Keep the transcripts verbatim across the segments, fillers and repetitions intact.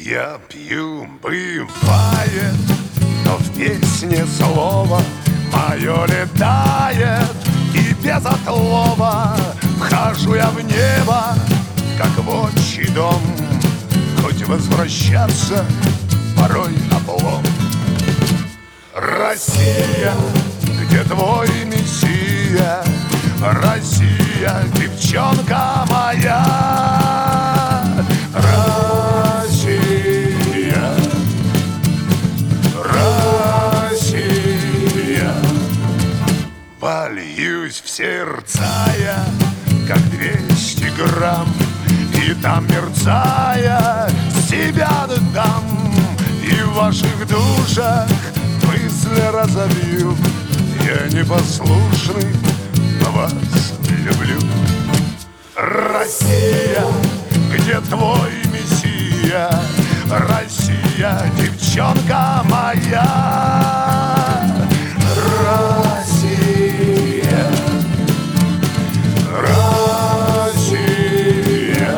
Я пью, бывает, но в песне слово мое летает, и без отлова вхожу я в небо, как в отчий дом. Хоть возвращаться порой облом. Россия, где твой мессия? Россия, девчонка моя. Россия, Россия. Польюсь в сердца я, как двести грамм, и там, мерцая, себя дам. И в ваших душах мысли разобью. Я непослушный, но вас люблю. Россия, где твой мессия? Россия, девчонка моя. Россия, Россия.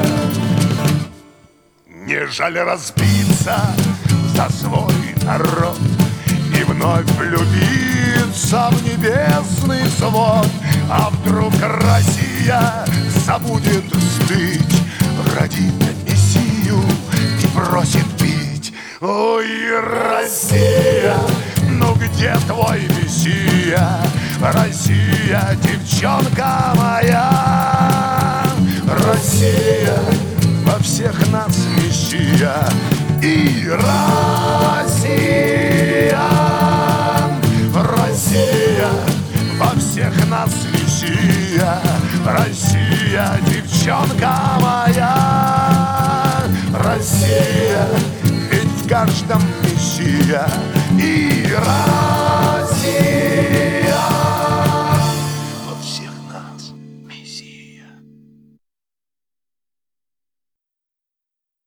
Не жаль разбиться за свой народ и вновь влюбиться в небесный свод. А вдруг Россия забудет стыть, родит мессию и просит пить. Ой, Россия, ну где твой мессия? Россия, девчонка моя. Россия, во всех нас мессия. И Россия, Россия, во всех нас мессия. Россия, девчонка моя. Россия, ведь в каждом мессия. И Россия.